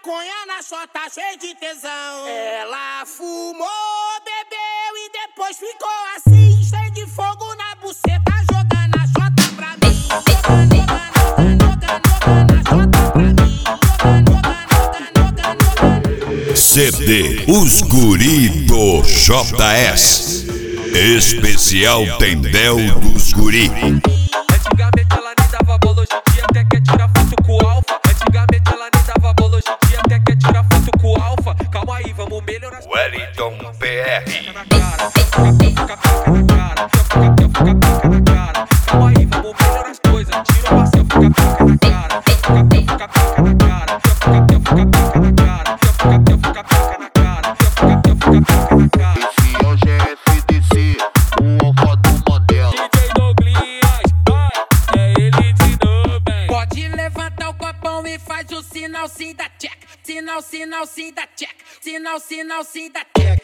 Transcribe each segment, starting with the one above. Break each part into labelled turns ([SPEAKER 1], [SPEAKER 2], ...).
[SPEAKER 1] maconha na chota, cheio de tesão. Ela fumou, bebeu e depois ficou assim, cheio de fogo na buceta, jogando a chota pra mim.
[SPEAKER 2] CD Os Guri do JS. Especial Tendel dos Guri.
[SPEAKER 3] Antigamente ela nem dava bola, hoje em dia até quer tirar foto com o alfa. Antigamente ela nem dava bola, hoje em dia até quer tirar foto com o alfa. Calma aí, vamos melhorar.
[SPEAKER 2] Wellington PR.
[SPEAKER 3] Na cara, fica pica na cara, fica pica na cara. Calma aí, vamos melhorar as coisas. Tira uma selfie, fica pica na cara, fica pica na cara, fica pica na cara, fica pica na cara, fica pica na cara.
[SPEAKER 4] Esse é o GFDC, o alfa do Mandela.
[SPEAKER 3] DJ Douglas, vai, é ele de novo, hein?
[SPEAKER 1] Pode levantar o copão e faz o sinal sim da check. Sinal, sinal sim da check. Sinal, sinal sim da check.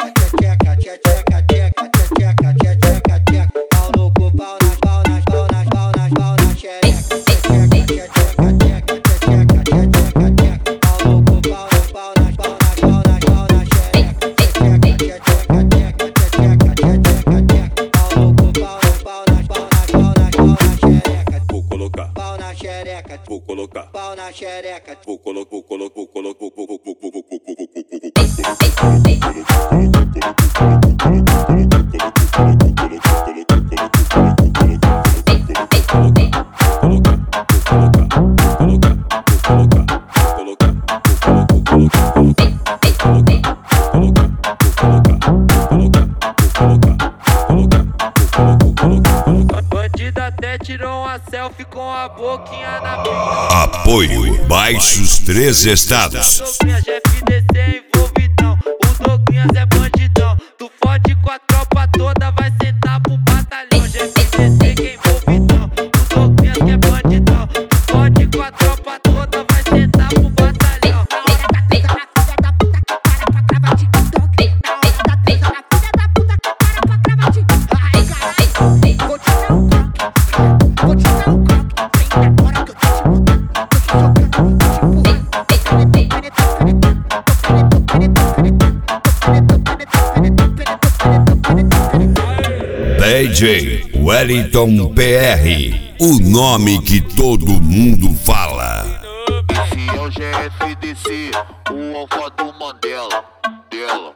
[SPEAKER 5] Pau no cu, pau nas xereca. Pau no cu, pau nas xereca.
[SPEAKER 3] Vou colocar,
[SPEAKER 5] Pau na xereca.
[SPEAKER 3] vou colocar,
[SPEAKER 5] Pau na xereca.
[SPEAKER 3] vou colocar, vou colocar, vou colocar, vou colocar. Bandida até tirou uma selfie com a boquinha na pica.
[SPEAKER 2] Apoio Baixos 3 Estados.
[SPEAKER 3] Douglas FDC envolvidão, o Douglas é bandidão. Tu fode com a tropa toda, vai sentar pro batalhão. FDC que é envolvidão, o Douglas que é bandidão. Tu fode com a tropa toda, vai sentar pro batalhão.
[SPEAKER 2] DJ Wellington PR. O nome que todo mundo fala.
[SPEAKER 4] Esse é o GFDC, o alfa do Mandela.